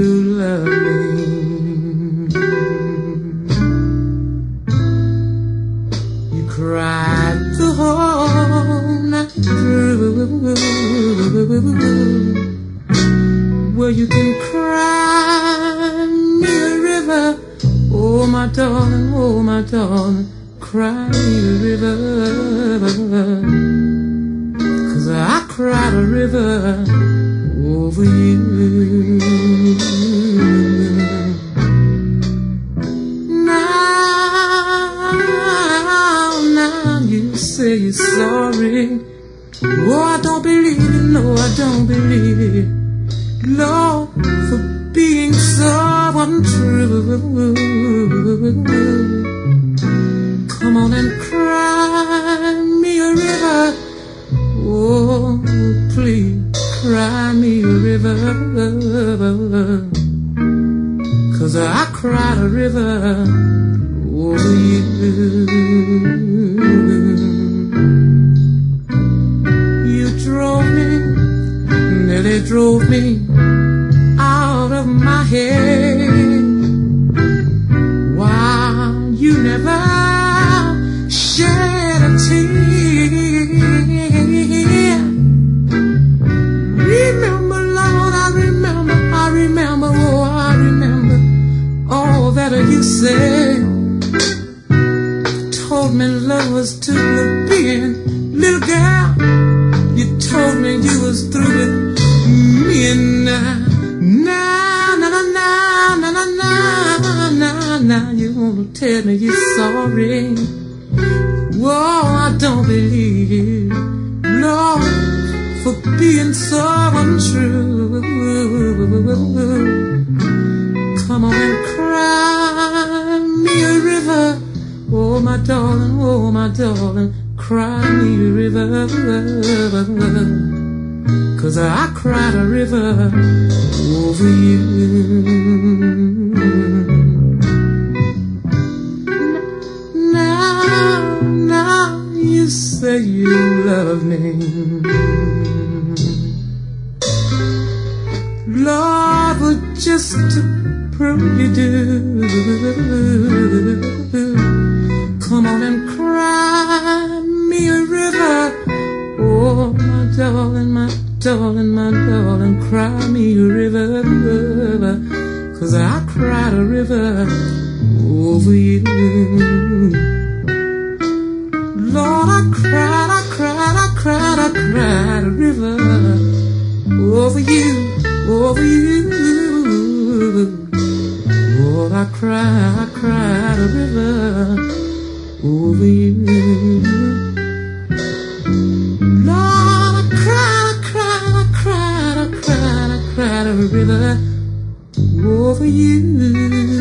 love me. You cried the whole night through. Well, you can cry me a river. Oh, my darling, cry me a river. 'Cause I cried a river over you. Now you say you're sorry. Oh, I don't believe it, no, I don't believe it. Lord, for being so untrue. Come on and cry me a river. Oh, please cry me a river. 'Cause I cried a river over you. You drove me, nearly drove me out of my head. Why you never shed a tear? Remember, Lord, I remember, oh, I remember all that you said. Told me love was too being little girl. You told me you was through with me, and now you wanna tell me you're sorry. Whoa, I don't believe you, Lord, for being so untrue. Come on and cry me a river. Oh, my darling, cry me a river. 'Cause I cried a river over you. Now you say you love me. Lord, but just to prove you do, come on and cry me a river. Oh, my darling, cry me a river. 'Cause I cried a river over you. Lord, I cried a river over you. Lord, I cried a river over you. Lord, I cried a river over you.